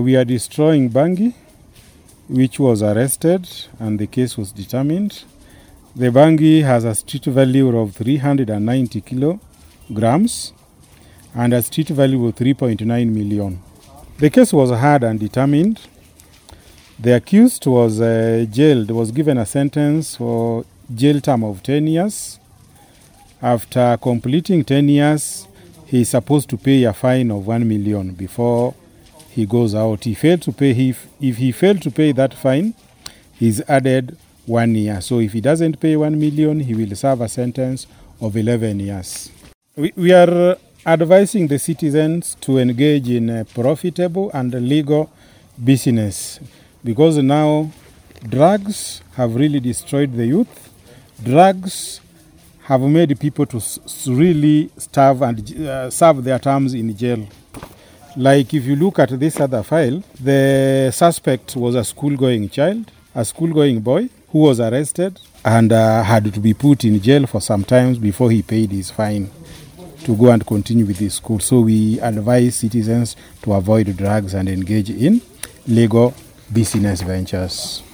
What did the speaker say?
We are destroying Bangi, which was arrested and the case was determined. The Bangi has a street value of 390 kilograms and a street value of 3.9 million. The case was heard and determined. The accused was jailed, was given a sentence for jail term of 10 years. After completing 10 years, he is supposed to pay a fine of 1 million before he goes out. If he failed to pay that fine, he's added 1 year. So if he doesn't pay 1 million, he will serve a sentence of 11 years. We are advising the citizens to engage in a profitable and legal business, because now drugs have really destroyed the youth. Drugs have made people to really starve and serve their terms in jail. Like if you look at this other file, the suspect was a school-going child, a school-going boy who was arrested and had to be put in jail for some time before he paid his fine to go and continue with his school. So we advise citizens to avoid drugs and engage in legal business ventures.